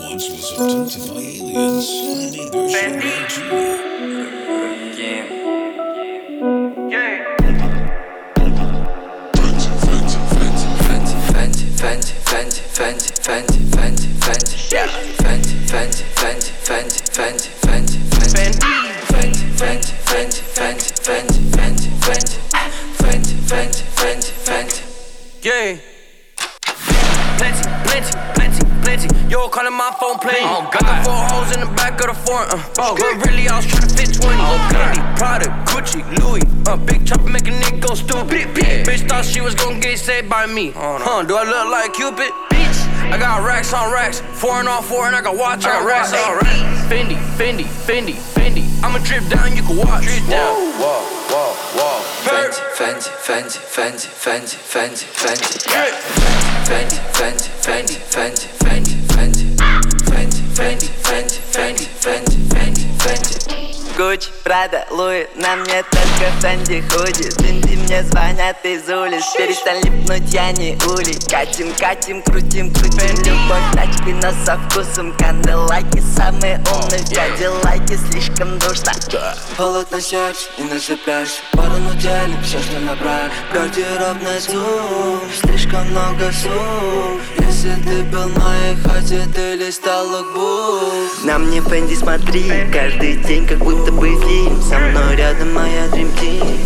once was abducted by aliens. I need their shit too. Yeah. Plenty. Yo, calling my phone plenty. Oh, God. Got 4 holes in the back of the foreign. But really, I was tryna fit 20. Oh, Candy, Prada, Gucci, Louis. Big chopper make a nigga go stupid. Bitch thought she was gon' get saved by me. Do I look like Cupid? Bitch, I got racks on racks. 4 on 4 and I got watch. I got racks on racks. Fendi. I'ma drip down, you can watch. Drip down. Whoa. Fancy. Гуччи, Прада, Луи, на мне только Фэнди худи. Бинди мне звонят из улиц. Перестань липнуть, я не улей. Катим, крутим любовь тачкой, но со вкусом канделайки. Самые умные кадиллаки, слишком душно. Холод на сердце и на запястье. Пару на деле, все, что набрали. Гардеробный зум, слишком много сумм. Если ты был в моей хате, ты листал лукбук. На мне Фэнди смотри, каждый день как будто бы фильм. Со мной рядом моя Dream Team.